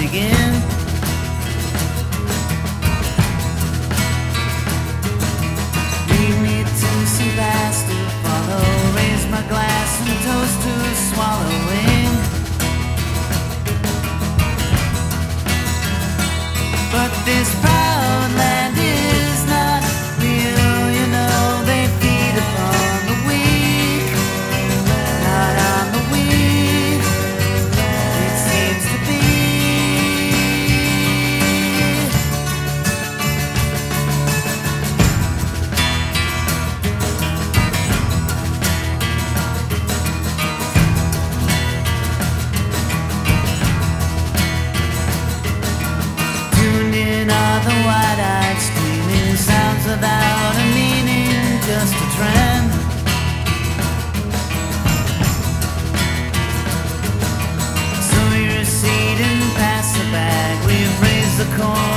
begin. Lead me to some past to follow. Raise my glass and toast to swallowing. But this proud land is not real, you know. They feed upon the weak, not on the weak. It seems to be. Tuned in are the wide-eyed screaming sounds without a meaning, just a trend. So you're a seat and pass the bag. We've raised the corn.